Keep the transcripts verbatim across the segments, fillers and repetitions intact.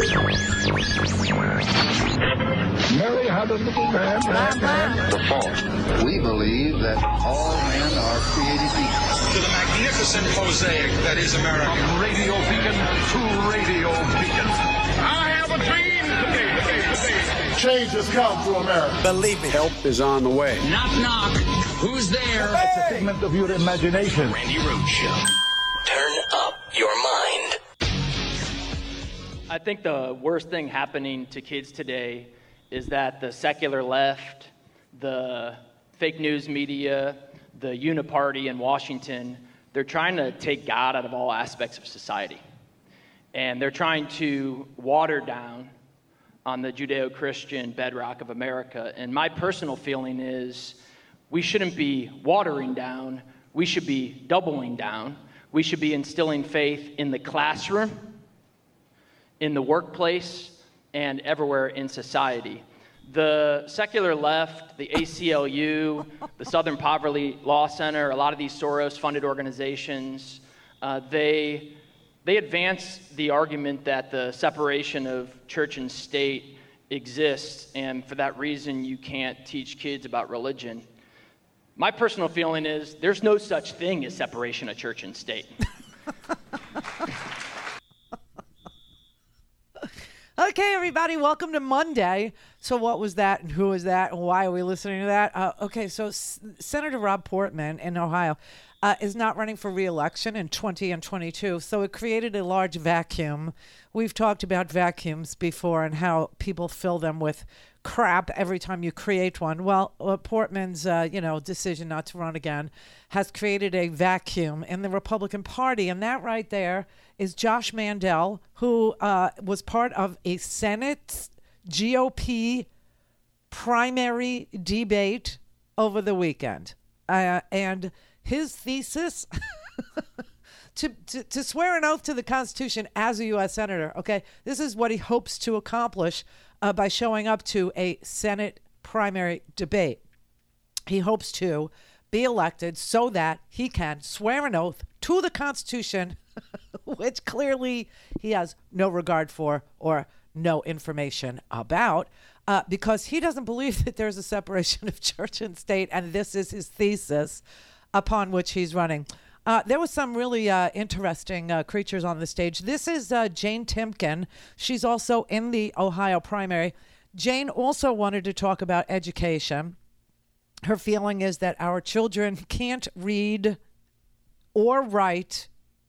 Mary had a little lamb, lamb, lamb. The fall. We believe that all men are created equal. To the magnificent mosaic that is America. From Radio Beacon to Radio Beacon. I have a dream today. Change has come to America. Believe me. Help is on the way. Knock, knock. Who's there? It's a figment of your imagination. Randy Rhoads Show. Turn up your mind. I think the worst thing happening to kids today is that the secular left, the fake news media, the uniparty in Washington, they're trying to take God out of all aspects of society. And they're trying to water down on the Judeo-Christian bedrock of America. And my personal feeling is we shouldn't be watering down, we should be doubling down. We should be instilling faith in the classroom, in the workplace, and everywhere in society. The secular left, the A C L U, the Southern Poverty Law Center, a lot of these Soros-funded organizations, uh, they, they advance the argument that the separation of church and state exists, and for that reason you can't teach kids about religion. My personal feeling is there's no such thing as separation of church and state. Okay, everybody, welcome to Monday. So what was that and who was that and why are we listening to that? Uh, okay, so S- Senator Rob Portman in Ohio uh, is not running for re-election in twenty and twenty-two, so it created a large vacuum. We've talked about vacuums before and how people fill them with crap every time you create one. Well, uh, Portman's, uh, you know, decision not to run again has created a vacuum in the Republican Party, and that right there is Josh Mandel, who uh, was part of a Senate G O P primary debate over the weekend. Uh, and his thesis, to, to, to swear an oath to the Constitution as a U S Senator, okay, this is what he hopes to accomplish uh, by showing up to a Senate primary debate. He hopes to be elected so that he can swear an oath to the Constitution, which clearly he has no regard for or no information about, uh, because he doesn't believe that there's a separation of church and state, and this is his thesis upon which he's running. Uh, there was some really uh, interesting uh, creatures on the stage. This is uh, Jane Timken. She's also in the Ohio primary. Jane also wanted to talk about education. Her feeling is that our children can't read or write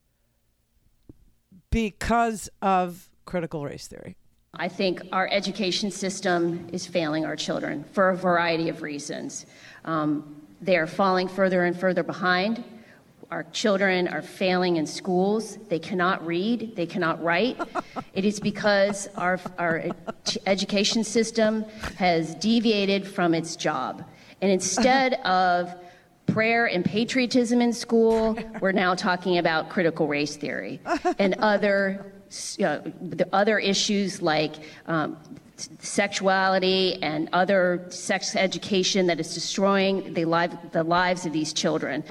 because of critical race theory. I think our education system is failing our children for a variety of reasons. Um, they are falling further and further behind. Our children are failing in schools. They cannot read. They cannot write. It is because our, our education system has deviated from its job. And instead of prayer and patriotism in school, we're now talking about critical race theory and other uh, the other issues like um, sexuality and other sex education that is destroying the, life, the lives of these children.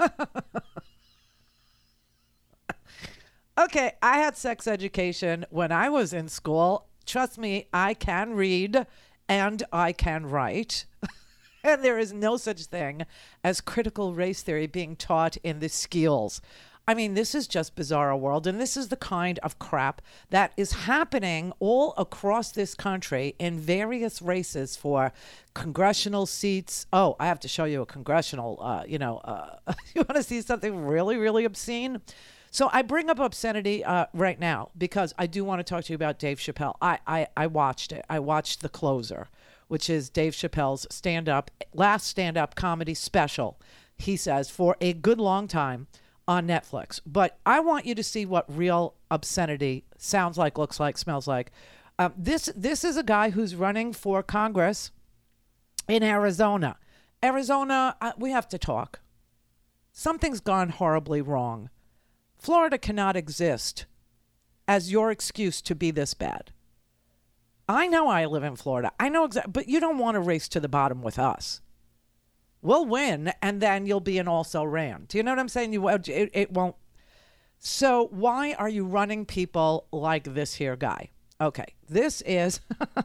Okay, I had sex education when I was in school. Trust me, I can read and I can write. And there is no such thing as critical race theory being taught in the skills. I mean, this is just bizarre world, and this is the kind of crap that is happening all across this country in various races for congressional seats. Oh, I have to show you a congressional, uh, you know, uh, you want to see something really, really obscene? So I bring up obscenity uh, right now because I do want to talk to you about Dave Chappelle. I, I, I watched it. I watched The Closer, which is Dave Chappelle's stand-up, last stand-up comedy special, he says, for a good long time on Netflix. But I want you to see what real obscenity sounds like, looks like, smells like. Um, this this is a guy who's running for Congress in Arizona. Arizona, uh, we have to talk. Something's gone horribly wrong. Florida cannot exist as your excuse to be this bad. I know I live in Florida. I know exactly, but you don't want to race to the bottom with us. We'll win, and then you'll be an also-ran. Do you know what I'm saying? You it, it won't. So why are you running people like this here guy? Okay, this is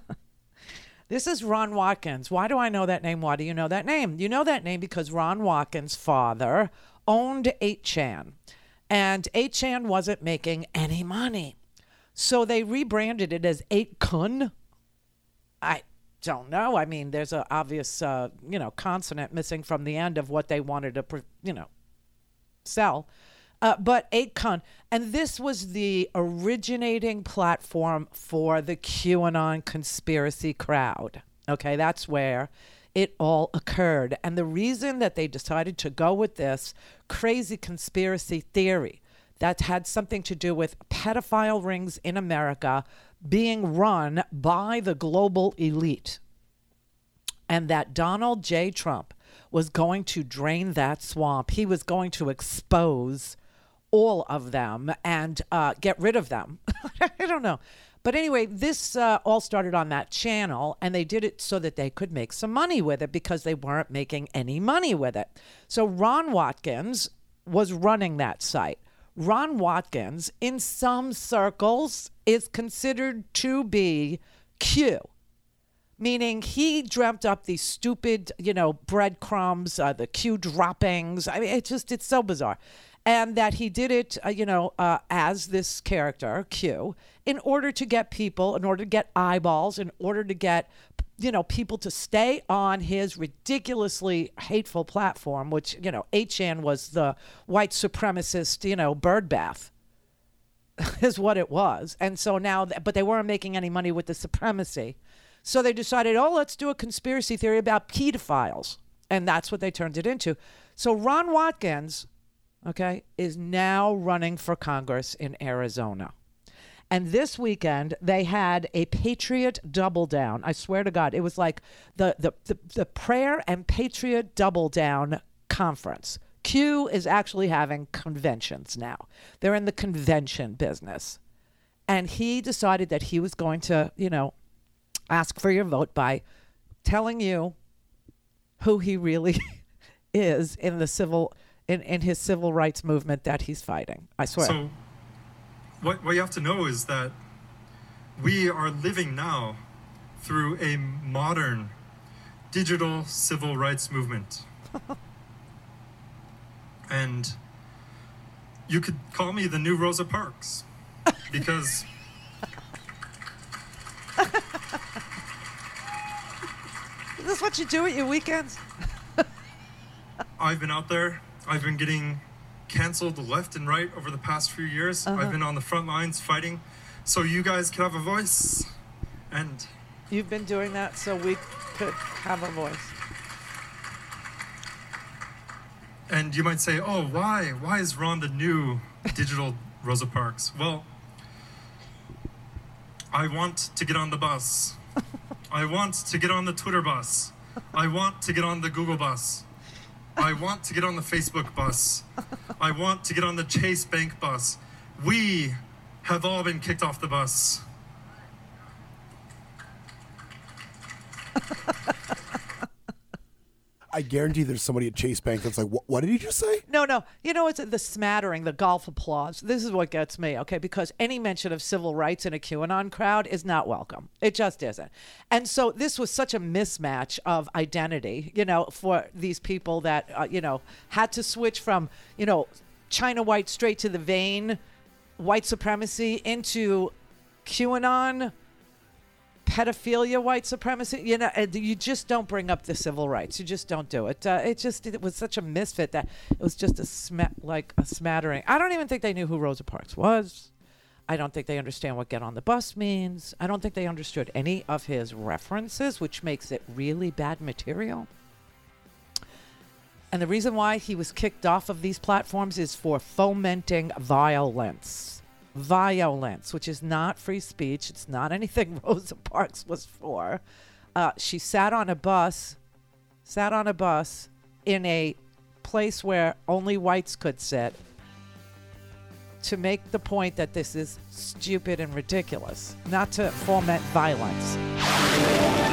this is Ron Watkins. Why do I know that name? Why do you know that name? You know that name because Ron Watkins' father owned eight chan, and eight chan wasn't making any money. So they rebranded it as eight kun. I don't know. I mean, there's an obvious, uh, you know, consonant missing from the end of what they wanted to, you know, sell. Uh, but eight kun. And this was the originating platform for the QAnon conspiracy crowd. Okay, that's where it all occurred. And the reason that they decided to go with this crazy conspiracy theory that had something to do with pedophile rings in America being run by the global elite, and that Donald J. Trump was going to drain that swamp. He was going to expose all of them and uh, get rid of them. I don't know. But anyway, this uh, all started on that channel, and they did it so that they could make some money with it because they weren't making any money with it. So Ron Watkins was running that site. Ron Watkins, in some circles, is considered to be Q, meaning he dreamt up these stupid, you know, breadcrumbs, uh, the Q droppings. I mean, it just, it's so bizarre. And that he did it, uh, you know, uh, as this character, Q, in order to get people, in order to get eyeballs, in order to get, you know, people to stay on his ridiculously hateful platform, which, you know, eight chan was the white supremacist, you know, birdbath is what it was. And so now, but they weren't making any money with the supremacy. So they decided, oh, let's do a conspiracy theory about pedophiles. And that's what they turned it into. So Ron Watkins, okay, is now running for Congress in Arizona. And this weekend, they had a Patriot Double Down. I swear to God, it was like the, the, the, the Prayer and Patriot Double Down Conference. Q is actually having conventions now. They're in the convention business. And he decided that he was going to, you know, ask for your vote by telling you who he really is in the civil In, in his civil rights movement that he's fighting. I swear. So what, what you have to know is that we are living now through a modern digital civil rights movement. And you could call me the new Rosa Parks because Is this what you do at your weekends? I've been out there. I've been getting canceled left and right over the past few years. Uh-huh. I've been on the front lines fighting so you guys could have a voice. And you've been doing that so we could have a voice. And you might say, oh, why? Why is Ron the new digital Rosa Parks? Well, I want to get on the bus. I want to get on the Twitter bus. I want to get on the Google bus. I want to get on the Facebook bus. I want to get on the Chase Bank bus. We have all been kicked off the bus. I guarantee there's somebody at Chase Bank that's like, what, what did he just say? No, no. You know, it's the smattering, the golf applause. This is what gets me, okay? Because any mention of civil rights in a QAnon crowd is not welcome. It just isn't. And so this was such a mismatch of identity, you know, for these people that, uh, you know, had to switch from, you know, China white straight to the vein, white supremacy into QAnon, pedophilia, white supremacy. You know, you just don't bring up the civil rights. You just don't do it. Uh, it just it was such a misfit that it was just a sma- like a smattering. I don't even think they knew who Rosa Parks was. I don't think they understand what get on the bus means. I don't think they understood any of his references, which makes it really bad material. And the reason why he was kicked off of these platforms is for fomenting violence. Violence, which is not free speech. It's not anything Rosa Parks was for. Uh, she sat on a bus, sat on a bus in a place where only whites could sit to make the point that this is stupid and ridiculous, not to foment violence.